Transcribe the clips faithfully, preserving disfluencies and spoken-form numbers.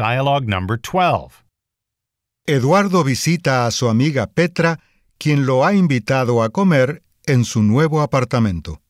Dialogue number twelve. Eduardo visita a su amiga Petra, quien lo ha invitado a comer en su nuevo apartamento.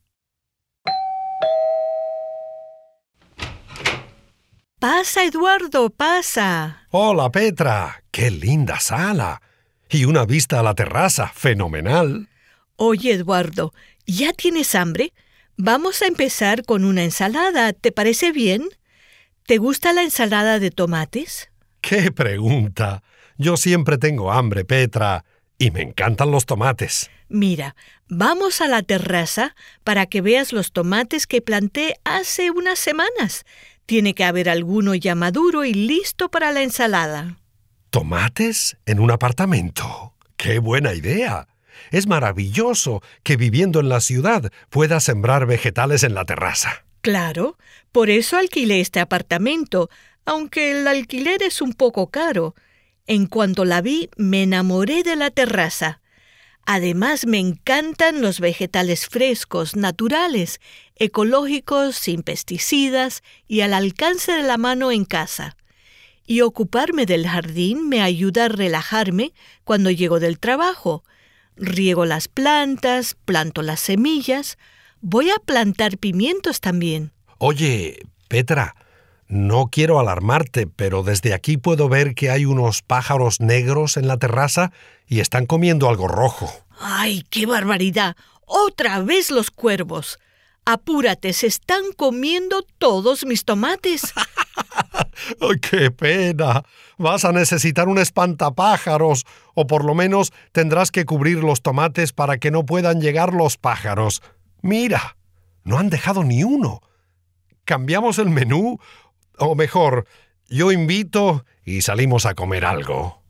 Pasa, Eduardo, pasa. Hola, Petra. ¡Qué linda sala! Y una vista a la terraza. ¡Fenomenal! Oye, Eduardo, ¿ya tienes hambre? Vamos a empezar con una ensalada. ¿Te parece bien? ¿Te gusta la ensalada de tomates? ¡Qué pregunta! Yo siempre tengo hambre, Petra, y me encantan los tomates. Mira, vamos a la terraza para que veas los tomates que planté hace unas semanas. Tiene que haber alguno ya maduro y listo para la ensalada. ¿Tomates en un apartamento? ¡Qué buena idea! Es maravilloso que viviendo en la ciudad puedas sembrar vegetales en la terraza. Claro, por eso alquilé este apartamento, aunque el alquiler es un poco caro. En cuanto la vi, me enamoré de la terraza. Además, me encantan los vegetales frescos, naturales, ecológicos, sin pesticidas y al alcance de la mano en casa. Y ocuparme del jardín me ayuda a relajarme cuando llego del trabajo. Riego las plantas, planto las semillas. Voy a plantar pimientos también. Oye, Petra, no quiero alarmarte, pero desde aquí puedo ver que hay unos pájaros negros en la terraza y están comiendo algo rojo. ¡Ay, qué barbaridad! ¡Otra vez los cuervos! Apúrate, se están comiendo todos mis tomates. ¡Ay, qué pena! Vas a necesitar un espantapájaros, o por lo menos tendrás que cubrir los tomates para que no puedan llegar los pájaros. Mira, no han dejado ni uno. ¿Cambiamos el menú? O mejor, yo invito y salimos a comer algo.